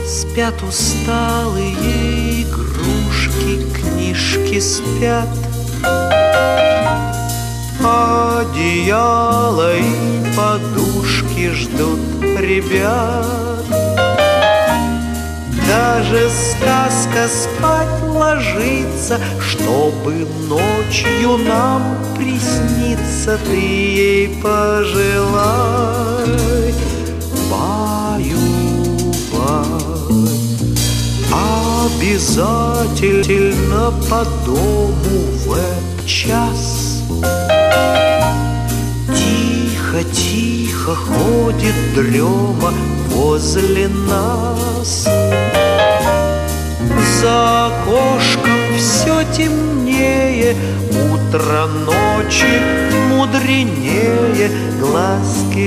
Спят усталые игрушки, книжки спят, одеяло и подушки ждут ребят. Даже сказка спать ложится, чтобы ночью нам присниться. Ты ей пожелай, баю-бай. Обязательно по дому в этот час тихо-тихо ходит дрема возле нас. За окошком все темнее, утро ночи мудренее. Глазки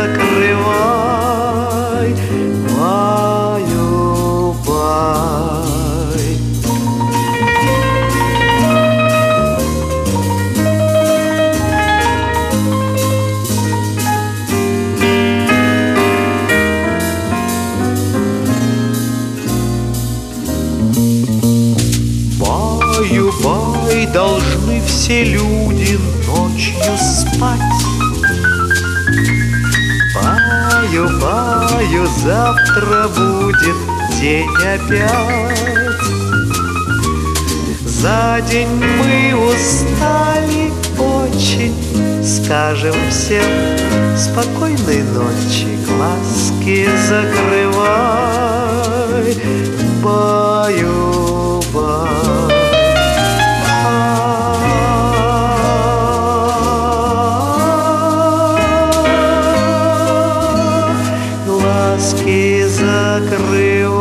закрывай, баю-бай. Баю-бай, должны все люди ночью спать. Баю-баю, завтра будет день опять. За день мы устали очень, скажем всем спокойной ночи. Глазки закрывай, баю-бай. Глазки закрывай.